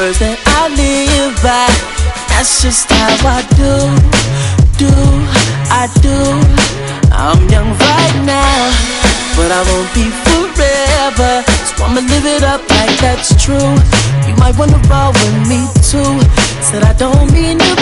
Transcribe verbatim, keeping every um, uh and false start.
words that I live by. That's just how I do, do, I do. I'm young right now, but I won't be forever. So I'ma live it up like that's true. You might wanna roll with me too. Said I don't mean you